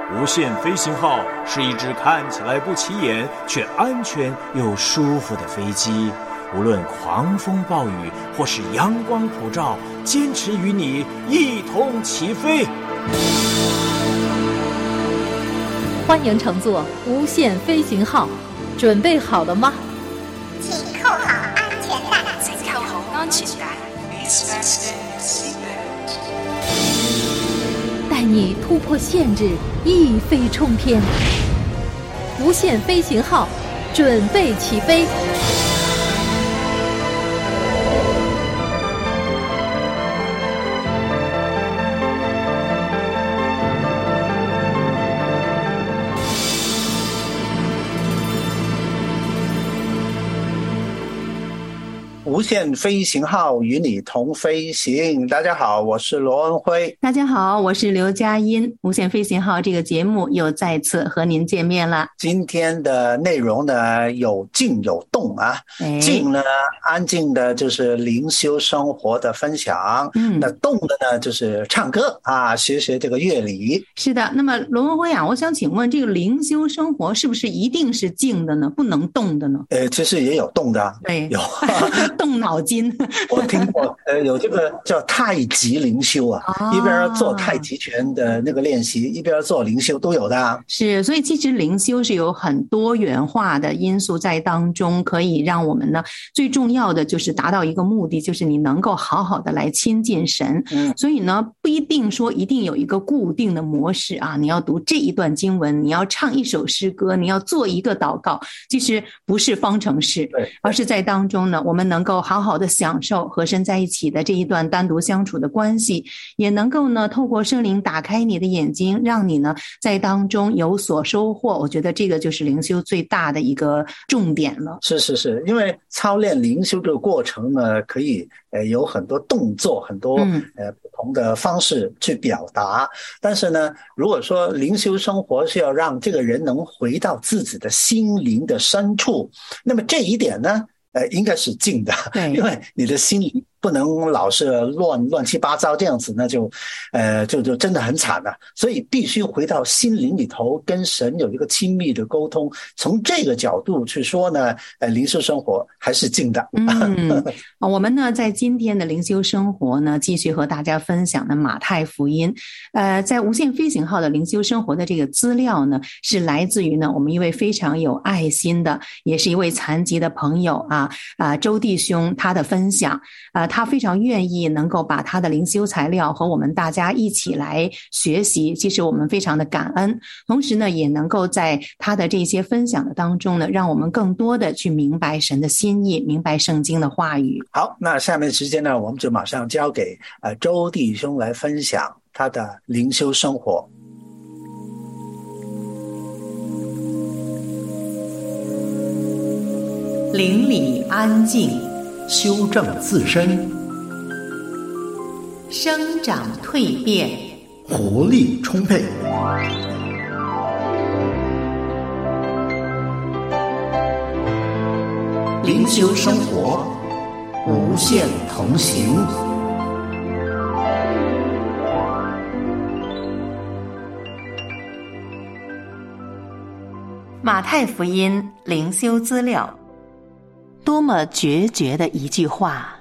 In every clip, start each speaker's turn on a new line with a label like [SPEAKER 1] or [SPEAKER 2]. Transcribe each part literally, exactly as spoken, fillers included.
[SPEAKER 1] 无限飞行号是一只看起来不起眼却安全又舒服的飞机，无论狂风暴雨或是阳光普照，坚持与你一同起飞。
[SPEAKER 2] 欢迎乘坐无限飞行号，准备好了吗？
[SPEAKER 3] 请扣好安全带。
[SPEAKER 4] 请扣好安全带。
[SPEAKER 2] 带你突破限制，一飞冲天。无限飞行号，准备起飞。
[SPEAKER 5] 无限飞行号与你同飞行。大家好，我是罗恩辉。
[SPEAKER 6] 大家好，我是刘佳音。无限飞行号这个节目又再次和您见面了。
[SPEAKER 5] 今天的内容呢，有静有动啊。
[SPEAKER 6] 哎、
[SPEAKER 5] 静呢，安静的就是灵修生活的分享。嗯，那动的呢，就是唱歌啊，学学这个乐理。
[SPEAKER 6] 是的。那么罗恩辉啊，我想请问，这个灵修生活是不是一定是静的呢？不能动的呢？
[SPEAKER 5] 呃，其实也有动的。
[SPEAKER 6] 对，
[SPEAKER 5] 有。
[SPEAKER 6] 动脑筋。
[SPEAKER 5] 我听过，呃，有这个叫太极灵修啊，哦、一边做太极拳的那个练习，一边做灵修都有的、啊。
[SPEAKER 6] 是，所以其实灵修是有很多元化的因素在当中，可以让我们呢，最重要的就是达到一个目的，就是你能够好好的来亲近神。嗯，所以呢，不一定说一定有一个固定的模式啊，你要读这一段经文，你要唱一首诗歌，你要做一个祷告，其实不是方程式，而是在当中呢，我们能够好好的享受和神在一起的这一段单独相处的关系，也能够呢透过圣灵打开你的眼睛，让你呢在当中有所收获。我觉得这个就是灵修最大的一个重点了。
[SPEAKER 5] 是是是，因为操练灵修这个过程呢，可以呃有很多动作，很多呃不同的方式去表达、嗯、但是呢，如果说灵修生活是要让这个人能回到自己的心灵的深处，那么这一点呢呃，应该是静的，因为你的心里不能老是乱乱七八糟这样子，那就，呃，就就真的很惨了。所以必须回到心灵里头，跟神有一个亲密的沟通。从这个角度去说呢，呃，灵修生活还是静的。
[SPEAKER 6] 嗯，我们呢在今天的灵修生活呢，继续和大家分享的马太福音。呃，在无限飞行号的灵修生活的这个资料呢，是来自于呢我们一位非常有爱心的，也是一位残疾的朋友啊啊周弟兄他的分享啊。他非常愿意能够把他的灵修材料和我们大家一起来学习，其实我们非常的感恩，同时呢也能够在他的这些分享的当中呢，让我们更多的去明白神的心意，明白圣经的话语。
[SPEAKER 5] 好，那下面时间呢，我们就马上交给呃周弟兄来分享他的灵修生活。
[SPEAKER 7] 邻里安静，修正自身，
[SPEAKER 6] 生长蜕变，
[SPEAKER 7] 活力充沛。灵修生活，无限同行。
[SPEAKER 6] 马太福音灵修资料。多么决绝的一句话！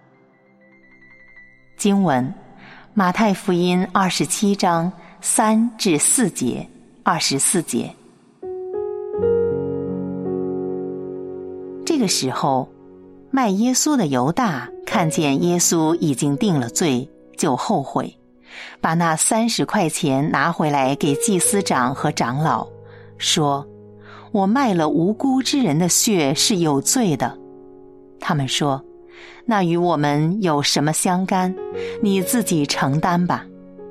[SPEAKER 6] 经文：马太福音二十七章三至四节、二十四节。这个时候，卖耶稣的犹大看见耶稣已经定了罪，就后悔，把那三十块钱拿回来给祭司长和长老，说：“我卖了无辜之人的血是有罪的。”他们说：“那与我们有什么相干？你自己承担吧。”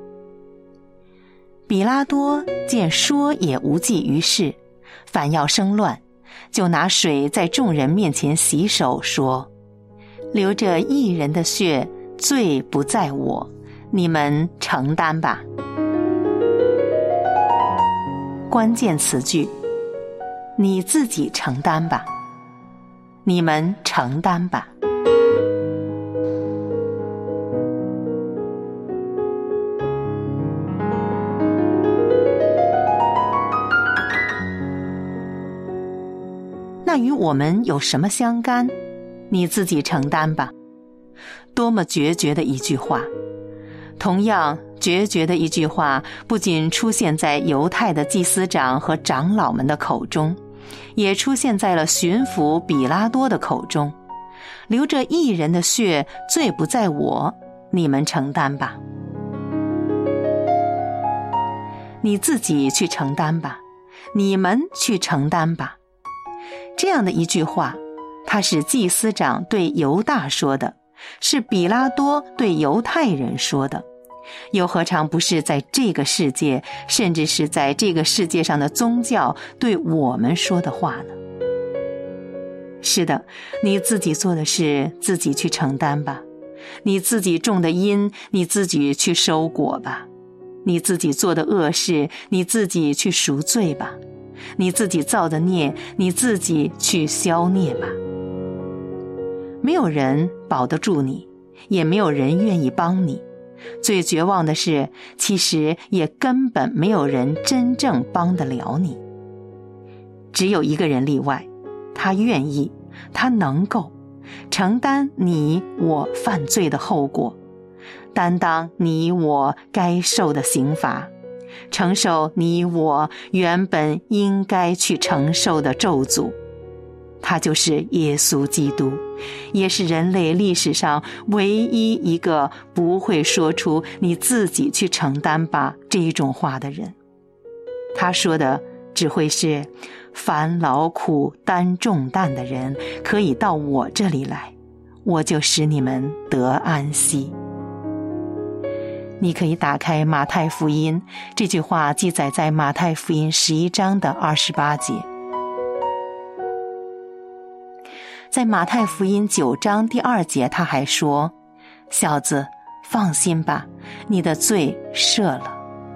[SPEAKER 6] 比拉多见说也无济于事，反要生乱，就拿水在众人面前洗手，说：“流着义人的血，罪不在我，你们承担吧。”关键词句：你自己承担吧，你们承担吧。 与我们有什么相干？你自己承担吧。多么决绝的一句话！同样决绝的一句话，不仅出现在犹太的祭司长和长老们的口中，也出现在了巡抚比拉多的口中。流着义人的血，罪不在我，你们承担吧。你自己去承担吧，你们去承担吧。这样的一句话，他是祭司长对犹大说的，是比拉多对犹太人说的，又何尝不是在这个世界，甚至是在这个世界上的宗教对我们说的话呢？是的，你自己做的事自己去承担吧，你自己种的因你自己去收果吧，你自己做的恶事你自己去赎罪吧，你自己造的孽你自己去消孽吧。没有人保得住你，也没有人愿意帮你。最绝望的是，其实也根本没有人真正帮得了你。只有一个人例外，他愿意，他能够承担你我犯罪的后果，担当你我该受的刑罚，承受你我原本应该去承受的咒诅。他就是耶稣基督，也是人类历史上唯一一个不会说出你自己去承担吧这一种话的人。他说的只会是，凡劳苦担重担的人可以到我这里来，我就使你们得安息。你可以打开马太福音，这句话记载在马太福音十一章的二十八节。在马太福音九章第二节，他还说，小子，放心吧，你的罪赦了。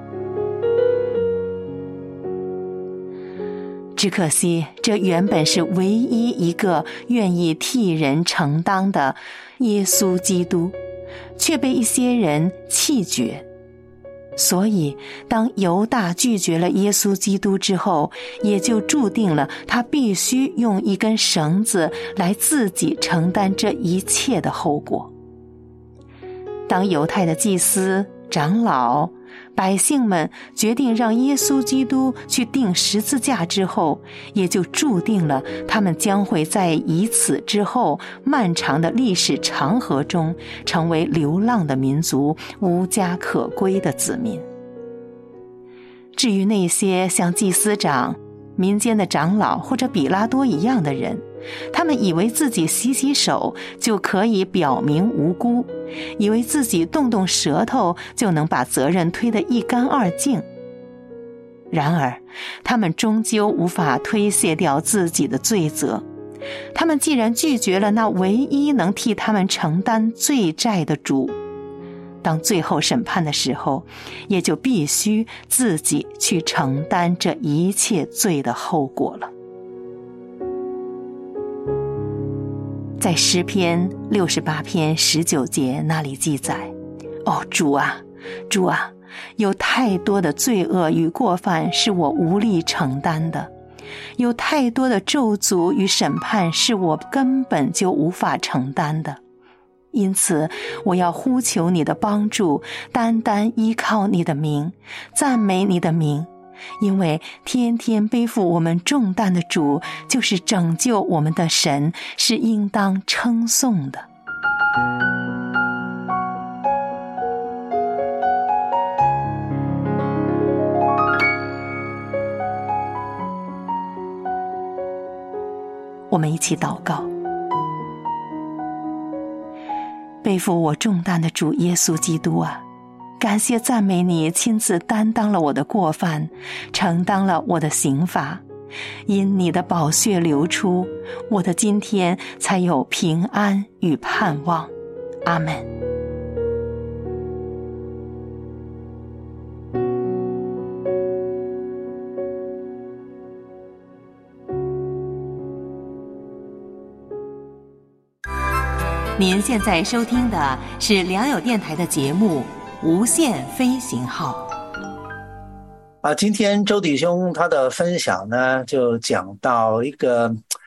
[SPEAKER 6] 只可惜，这原本是唯一一个愿意替人承担的耶稣基督，却被一些人弃绝。所以当犹大拒绝了耶稣基督之后，也就注定了他必须用一根绳子来自己承担这一切的后果。当犹太的祭司、长老、百姓们决定让耶稣基督去钉十字架之后，也就注定了他们将会在以此之后漫长的历史长河中成为流浪的民族，无家可归的子民。至于那些像祭司长、民间的长老或者比拉多一样的人，他们以为自己洗洗手就可以表明无辜，以为自己动动舌头就能把责任推得一干二净。然而他们终究无法推卸掉自己的罪责，他们既然拒绝了那唯一能替他们承担罪债的主，当最后审判的时候，也就必须自己去承担这一切罪的后果了。在诗篇六十八篇十九节那里记载，哦，主啊，主啊，有太多的罪恶与过犯是我无力承担的，有太多的咒诅与审判是我根本就无法承担的。因此我要呼求你的帮助，单单依靠你的名，赞美你的名，因为天天背负我们重担的主，就是拯救我们的神，是应当称颂的。我们一起祷告。背负我重担的主耶稣基督啊，感谢赞美你亲自担当了我的过犯，承担了我的刑罚，因你的宝血流出，我的今天才有平安与盼望。阿们。您现在收听的是良友电台的节目《无限飞行号》。
[SPEAKER 5] 啊，今天周弟兄他的分享呢，就讲到一个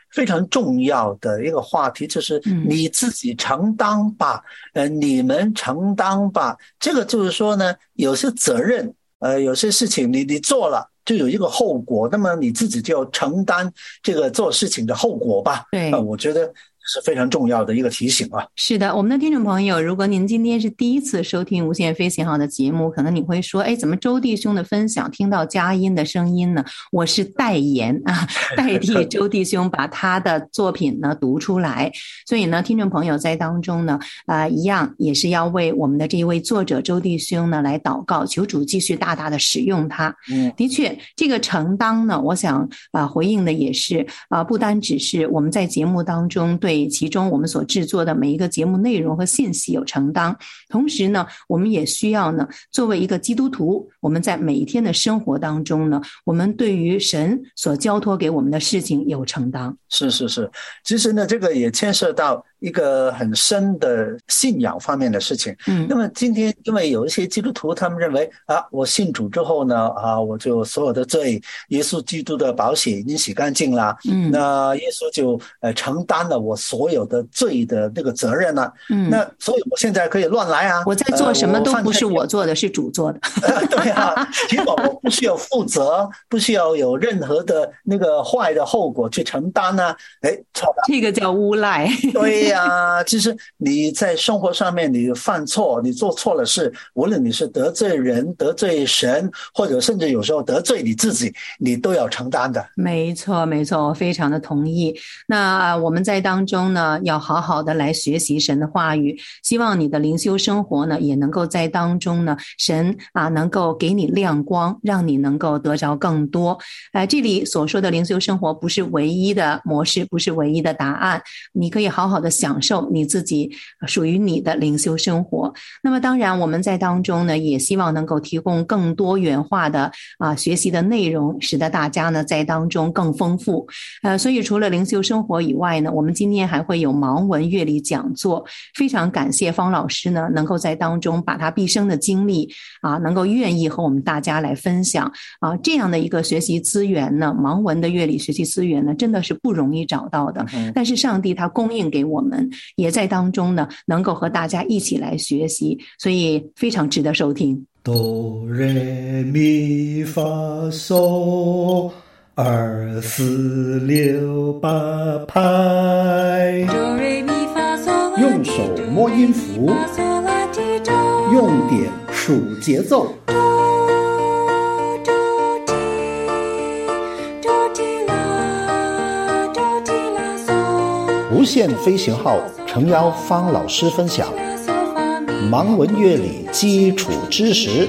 [SPEAKER 5] 非常重要的一个话题，就是你自己承担吧，呃，你们承担吧。这个就是说呢，有些责任，呃，有些事情你你做了就有一个后果，那么你自己就要承担这个做事情的后果吧。
[SPEAKER 6] 对，
[SPEAKER 5] 呃、我觉得是非常重要的一个提醒啊！
[SPEAKER 6] 是的，我们的听众朋友，如果您今天是第一次收听无限飞行号的节目，可能你会说，哎，怎么周弟兄的分享听到佳音的声音呢？我是代言啊，代替周弟兄把他的作品呢读出来。所以呢，听众朋友在当中呢，啊、呃，一样也是要为我们的这一位作者周弟兄呢来祷告，求主继续大大的使用他。嗯，的确，这个承担呢，我想啊、呃，回应的也是啊、呃，不单只是我们在节目当中对其中我们所制作的每一个节目内容和信息有承担，同时呢，我们也需要呢，作为一个基督徒，我们在每一天的生活当中呢，我们对于神所交托给我们的事情有承担。
[SPEAKER 5] 是是是，其实呢，这个也牵涉到一个很深的信仰方面的事情。嗯，那么今天因为有一些基督徒他们认为啊，我信主之后呢，啊，我就所有的罪，耶稣基督的宝血已经洗干净了。嗯，那耶稣就呃承担了我所有的罪的这个责任了。嗯，那所以我现在可以乱来啊，
[SPEAKER 6] 我在做什么都不是我做的，是主做的。
[SPEAKER 5] 呃、对啊，结果我不需要负责，不需要有任何的那个坏的后果去承担呢。哎，错了，
[SPEAKER 6] 这个叫诬赖。
[SPEAKER 5] 对呀、啊，其实你在生活上面你犯错，你做错了事，无论你是得罪人、得罪神，或者甚至有时候得罪你自己，你都要承担的。
[SPEAKER 6] 没错，没错，我非常的同意。那我们在当中呢，要好好的来学习神的话语，希望你的灵修生活呢，也能够在当中呢，神啊能够给你亮光，让你能够得着更多。呃，这里所说的灵修生活不是唯一的模式，不是唯一的答案，你可以好好的享受你自己属于你的灵修生活。那么当然我们在当中呢，也希望能够提供更多元化的啊学习的内容，使得大家呢在当中更丰富。呃，所以除了灵修生活以外呢，我们今天还会有盲文乐理讲座。非常感谢方老师呢，能够在当中把他毕生的经历啊，能够愿意和我们大家来分享啊，这样的一个学习资源呢，盲文的乐理学习资源呢，真的是不容易找到的。但是上帝他供应给我们，也在当中呢，能够和大家一起来学习，所以非常值得收听。
[SPEAKER 7] 哆来咪发嗦二四六八拍，用手摸音符，用点数节奏。无限飞行号诚邀方老师分享盲文乐理基础知识。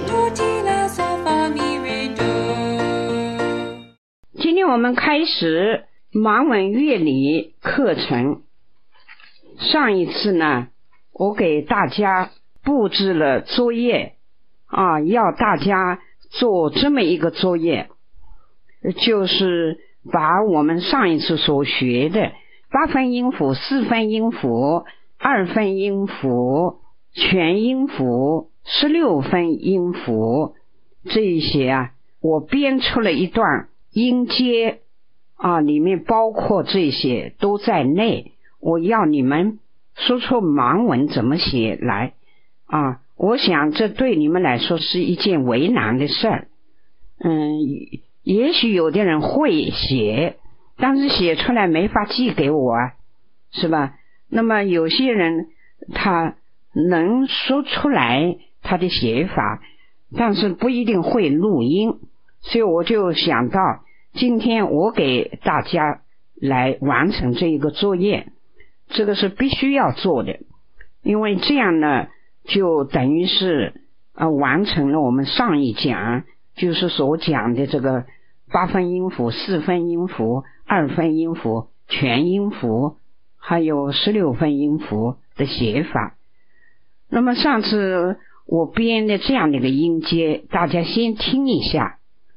[SPEAKER 8] 今天我们开始盲文乐理课程。上一次呢，我给大家布置了作业啊，要大家做这么一个作业，就是把我们上一次所学的八分音符、四分音符、二分音符、全音符、十六分音符这一些啊，我编出了一段音阶啊，里面包括这些都在内。我要你们说出盲文怎么写来啊！我想这对你们来说是一件为难的事儿。嗯，也许有的人会写，但是写出来没法寄给我啊，是吧？那么有些人他能说出来他的写法，但是不一定会录音，所以我就想到今天我给大家来完成这一个作业，这个是必须要做的，因为这样呢就等于是呃完成了我们上一讲就是所讲的这个八分音符、四分音符、二分音符、全音符还有十六分音符的写法。那么上次我编的这样的一个音阶，大家先听一下：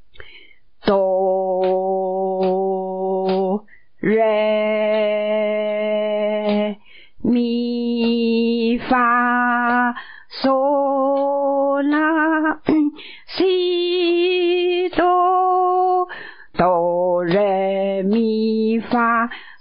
[SPEAKER 8] 哆来咪发嗦拉西哆，哆来咪发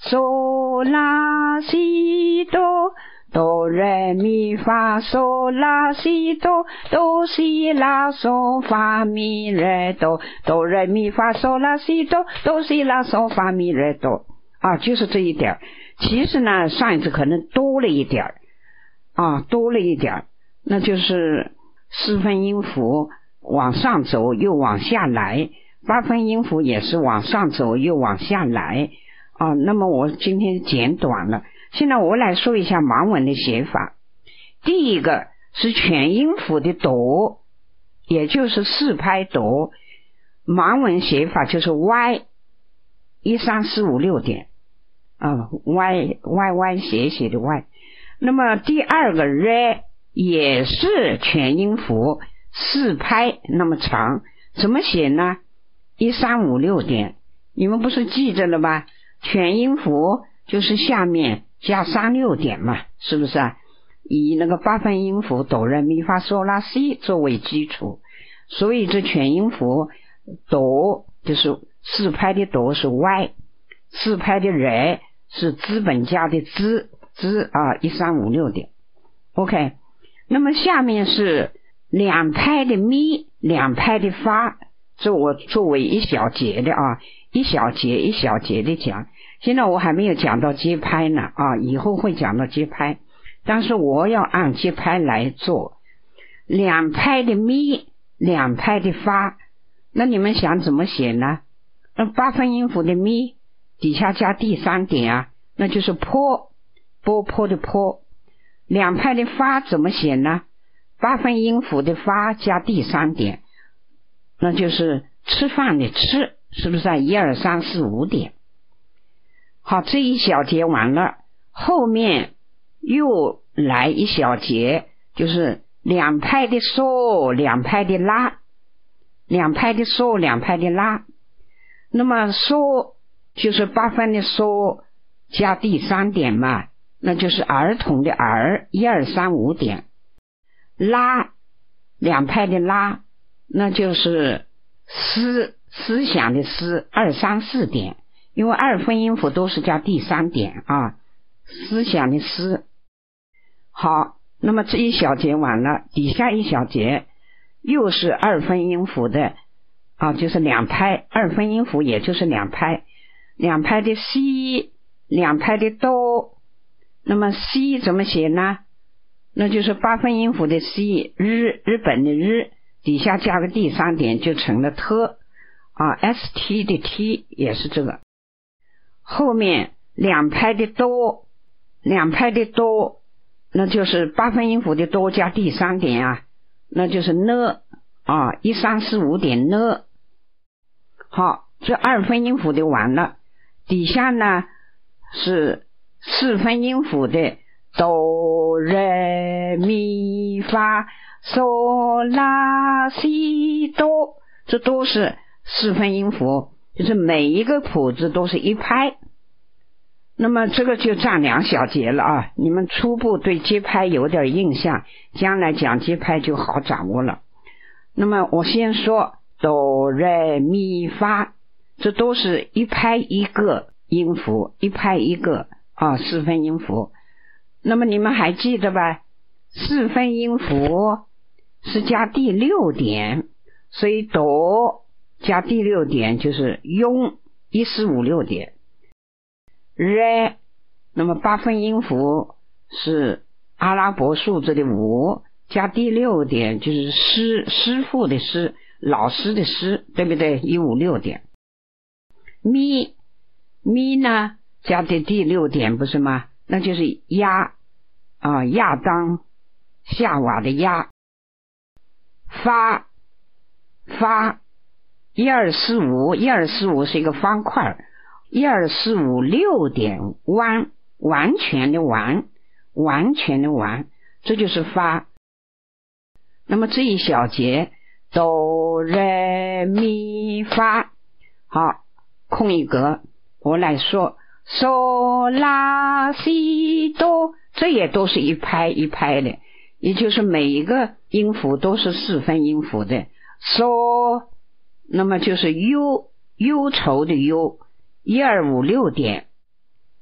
[SPEAKER 8] 嗦拉西哆，哆来咪发嗦拉西哆，哆西拉嗦发咪来哆，哆来咪发嗦拉西哆，哆西拉嗦发咪来哆。啊，就是这一点。其实呢，上一次可能多了一点啊，多了一点，那就是四分音符往上走又往下来，八分音符也是往上走又往下来啊。那么我今天简短了，现在我来说一下盲文的写法。第一个是全音符的哆，也就是四拍哆，盲文写法就是 Y 一三四五六点啊 ，Y Y Y 斜斜的 Y。那么第二个 re 也是全音符四拍那么长，怎么写呢？一三五六点，你们不是记着了吧？全音符就是下面加三六点嘛，是不是啊？以那个八分音符哆来咪发嗦拉西作为基础，所以这全音符哆就是四拍的哆是 Y， 四拍的 re 是资本家的资资啊，一三五六点。OK， 那么下面是两拍的咪，两拍的发，这我作为一小节的啊，一小节一小节的讲。现在我还没有讲到节拍呢啊，以后会讲到节拍，但是我要按节拍来做。两拍的咪，两拍的发，那你们想怎么写呢？那八分音符的咪底下加第三点啊，那就是坡，波坡的坡。两拍的发怎么写呢？八分音符的发加第三点，那就是吃饭的吃，是不是啊？一二三四五点。好，这一小节完了，后面又来一小节，就是两拍的嗦，两拍的拉，两拍的嗦，两拍的拉。那么嗦就是八分的嗦加第三点嘛，那就是儿童的儿，一二三五点。拉，两拍的拉，那就是思，思想的思，二三四点，因为二分音符都是加第三点啊，思想的思。好，那么这一小节完了，底下一小节又是二分音符的啊，就是两拍，二分音符也就是两拍，两拍的西，两拍的哆。那么西怎么写呢？那就是八分音符的 C， 日日本的日底下加个第三点就成了特啊 ，S T 的 T 也是这个。后面两拍的哆，两拍的哆，那就是八分音符的哆加第三点啊，那就是呢啊，一三四五点呢。好，这二分音符的完了，底下呢是四分音符的哆来咪发嗦拉西哆，这都是四分音符，就是每一个谱子都是一拍。那么这个就占两小节了啊，你们初步对节拍有点印象，将来讲节拍就好掌握了。那么我先说哆来咪发，这都是一拍一个音符，一拍一个啊，四分音符。那么你们还记得吧？四分音符是加第六点，所以哆加第六点就是庸，一四五六点。re， 那么八分音符是阿拉伯数字的五，加第六点就是师，师傅的师，老师的师，对不对？一五六点。咪，咪呢加的第六点不是吗？那就是亚啊，亚当夏娃的亚。发，发一二四五，一二四五是一个方块，一二四五六点完，完全的完，完全的完，这就是发。那么这一小节哆来咪发，好，空一格，我来说嗦拉西哆，这也都是一拍一拍的，也就是每一个音符都是四分音符的。嗦，那么就是忧，忧愁的忧，一二五六点。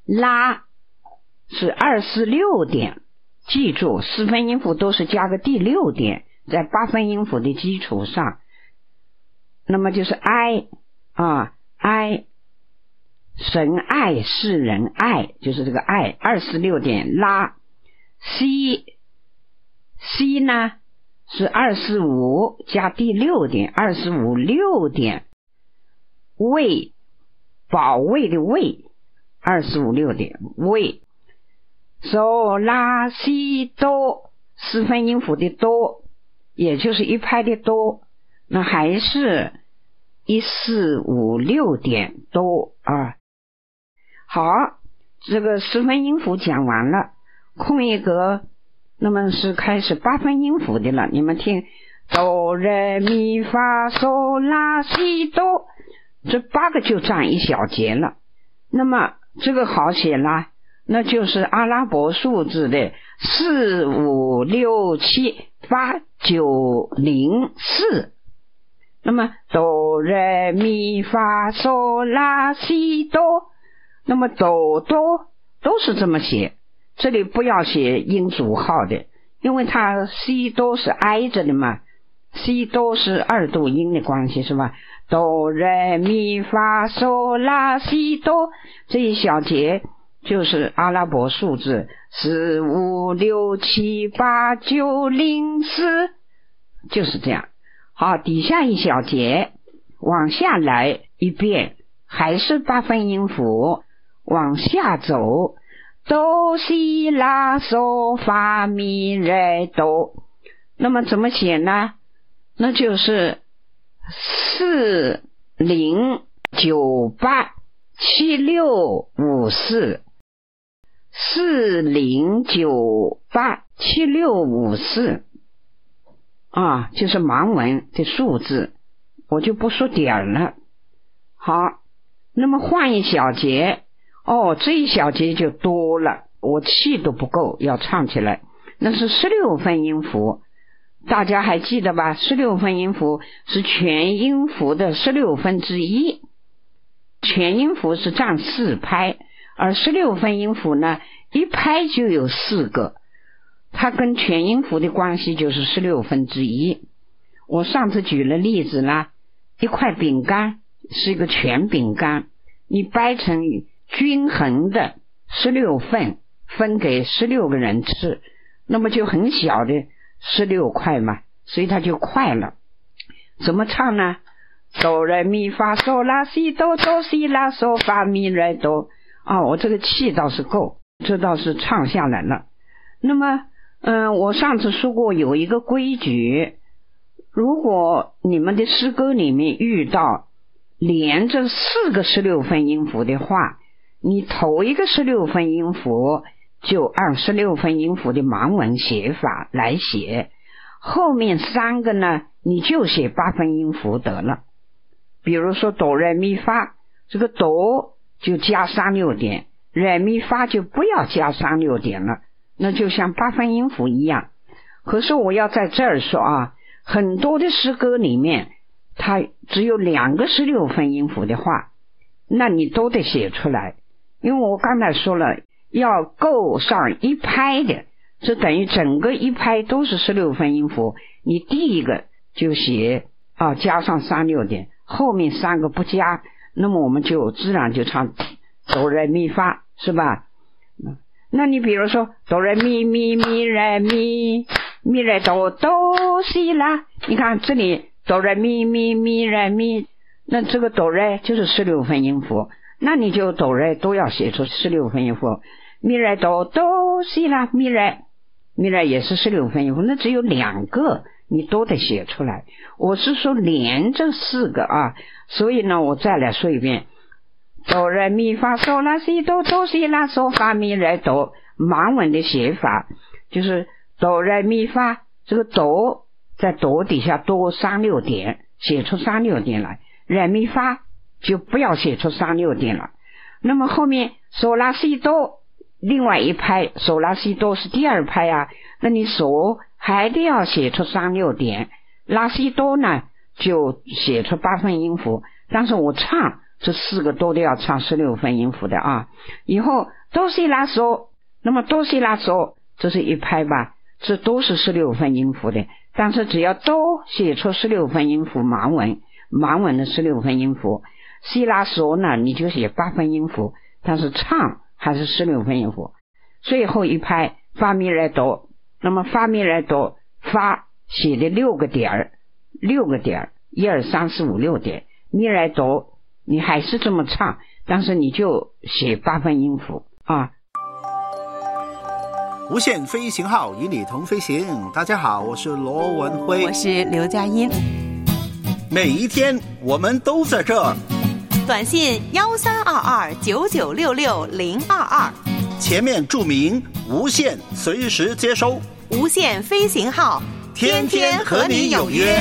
[SPEAKER 8] 拉是二四六点，记住四分音符都是加个第六点，在八分音符的基础上，那么就是哀啊哀，神爱世人爱，就是这个爱，二四六点拉。西西呢是二四五加第六点，二四五六点。卫保卫的卫，二四五六点卫。嗦拉西哆，四分音符的哆，也就是一拍的哆，那还是一四五六点哆啊。好，这个四分音符讲完了，空一格，那么是开始八分音符的了。你们听，哆来咪发嗦拉西哆，这八个就占一小节了。那么这个好写啦，那就是阿拉伯数字的四五六七八九零四。那么哆来咪发嗦拉西哆，那么哆哆都是这么写，这里不要写音组号的，因为它西哆是挨着的嘛，西哆是二度音的关系，是吧？哆来咪发嗦拉西哆，这一小节就是阿拉伯数字四五六七八九零四，就是这样。好，底下一小节往下来一遍，还是八分音符，往下走，哆西拉嗦发咪来哆。那么怎么写呢？那就是四零九八七六五四，四零九八七六五四啊，就是盲文的数字，我就不说点了。好，那么换一小节，哦，这一小节就多了，我气都不够要唱起来。那是十六分音符，大家还记得吧？十六分音符是全音符的十六分之一，全音符是占四拍，而十六分音符呢，一拍就有四个，它跟全音符的关系就是十六分之一。我上次举了例子啦，一块饼干是一个全饼干，你掰成均衡的十六份，分给十六个人吃，那么就很小的十六块嘛，所以它就快了。怎么唱呢？哆来咪发嗦拉西哆，哆西拉嗦发咪来哆。啊，我这个气倒是够，这倒是唱下来了。那么嗯，我上次说过有一个规矩，如果你们的诗歌里面遇到连着四个十六分音符的话，你头一个十六分音符就按十六分音符的盲文写法来写，后面三个呢你就写八分音符得了。比如说哆来咪发，这个哆就加三六点，来咪发就不要加三六点了，那就像八分音符一样。可是我要在这儿说啊，很多的诗歌里面它只有两个十六分音符的话，那你都得写出来，因为我刚才说了要够上一拍的，这等于整个一拍都是十六分音符，你第一个就写啊加上三六点，后面三个不加，那么我们就自然就唱哆来咪发，是吧？那你比如说哆来咪咪咪来咪咪来哆哆西啦，你看这里哆来咪咪咪来咪，那这个哆来就是十六分音符，那你就哆来都要写出十六分音符，咪来哆哆西啦，咪来咪来也是十六分音符，那只有两个你都得写出来。我是说连着四个啊，所以呢我再来说一遍，哆来咪发嗦拉西哆，哆西拉嗦发咪来哆。盲文的写法就是哆来咪发，这个哆在哆底下多三六点，写出三六点来，来咪发就不要写出三六点了。那么后面嗦拉西哆另外一拍，嗦拉西哆是第二拍啊，那你嗦还得要写出三六点，拉西哆呢就写出八分音符，但是我唱这四个都得要唱十六分音符的啊。以后哆西拉嗦，那么哆西拉嗦这是一拍吧，这都是十六分音符的，但是只要哆写出十六分音符，盲文盲文的十六分音符，西拉嗦呢你就写八分音符，但是唱还是十六分音符。最后一拍发咪来哆，那么发咪来哆，发写的六个点儿，六个点儿，一二三四五六点，咪来哆你还是这么唱，但是你就写八分音符啊。
[SPEAKER 7] 无限飞行号与你同飞行。大家好，我是罗文辉，
[SPEAKER 9] 我是刘佳音。
[SPEAKER 7] 每一天我们都在这。
[SPEAKER 9] 短信幺三二二九九六六零二二，
[SPEAKER 7] 前面注明无限，随时接收。
[SPEAKER 9] 无限飞行号，
[SPEAKER 7] 天天和你有约。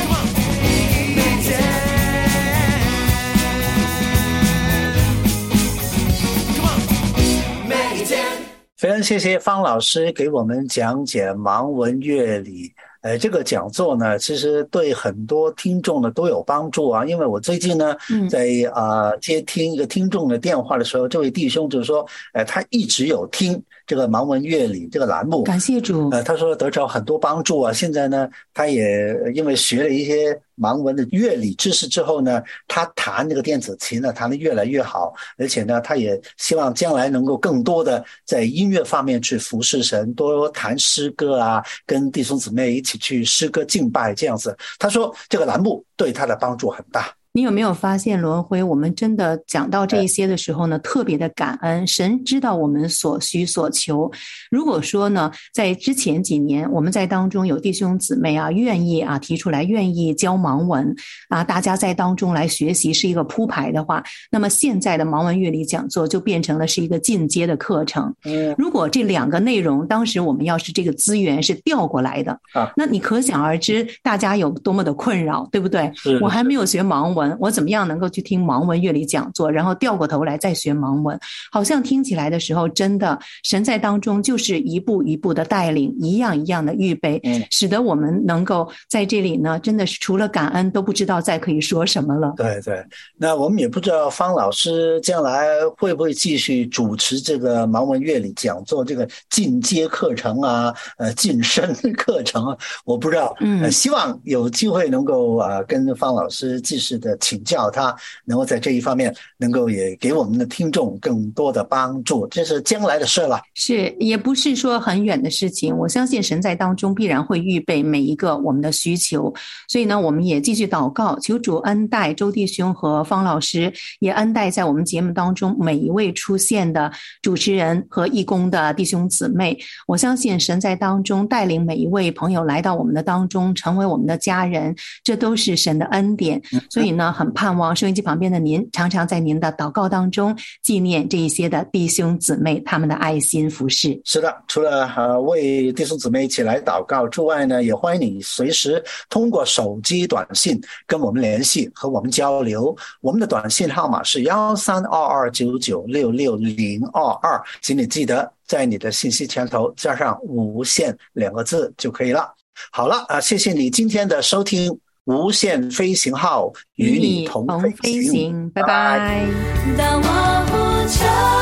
[SPEAKER 5] 非常谢谢方老师给我们讲解盲文乐理。呃，这个讲座呢，其实对很多听众呢都有帮助啊。因为我最近呢，在呃接听一个听众的电话的时候，这位弟兄就说，呃，他一直有听这个盲文乐理这个栏目，
[SPEAKER 6] 感谢主。
[SPEAKER 5] 呃，他说得着很多帮助啊。现在呢，他也因为学了一些盲文的乐理知识之后呢，他弹这个电子琴呢弹得越来越好，而且呢，他也希望将来能够更多的在音乐方面去服侍神，多弹诗歌啊，跟弟兄姊妹一起去诗歌敬拜这样子。他说这个栏目对他的帮助很大。
[SPEAKER 6] 你有没有发现罗文辉，我们真的讲到这一些的时候呢，特别的感恩，神知道我们所需所求。如果说呢，在之前几年我们在当中有弟兄姊妹啊愿意啊提出来愿意教盲文啊，大家在当中来学习是一个铺排的话，那么现在的盲文乐理讲座就变成了是一个进阶的课程。如果这两个内容当时我们要是这个资源是调过来的，那你可想而知大家有多么的困扰，对不对？我还没有学盲文，我怎么样能够去听盲文乐理讲座，然后调过头来再学盲文？好像听起来的时候，真的神在当中就是一步一步的带领，一样一样的预备，使得我们能够在这里呢，真的是除了感恩都不知道再可以说什么了。
[SPEAKER 5] 对对，那我们也不知道方老师将来会不会继续主持这个盲文乐理讲座，这个进阶课程啊，呃，晋升课程啊，我不知道。嗯、呃，希望有机会能够啊、呃，跟方老师继续的请教他，能够在这一方面能够也给我们的听众更多的帮助，这是将来的事了。
[SPEAKER 6] 是，也不是说很远的事情，我相信神在当中必然会预备每一个我们的需求。所以呢，我们也继续祷告，求主恩待周弟兄和方老师，也恩待在我们节目当中每一位出现的主持人和义工的弟兄姊妹。我相信神在当中带领每一位朋友来到我们的当中，成为我们的家人，这都是神的恩典。所以呢，很盼望收音机旁边的您常常在您的祷告当中纪念这一些的弟兄姊妹他们的爱心服事。
[SPEAKER 5] 是的，除了呃为弟兄姊妹一起来祷告之外呢，也欢迎你随时通过手机短信跟我们联系和我们交流。我们的短信号码是幺三二二九九六六零二二，请你记得在你的信息前头加上无限两个字就可以了。好了啊，谢谢你今天的收听，无限飞行号与你同飞行，
[SPEAKER 6] 拜拜。
[SPEAKER 10] 当我呼求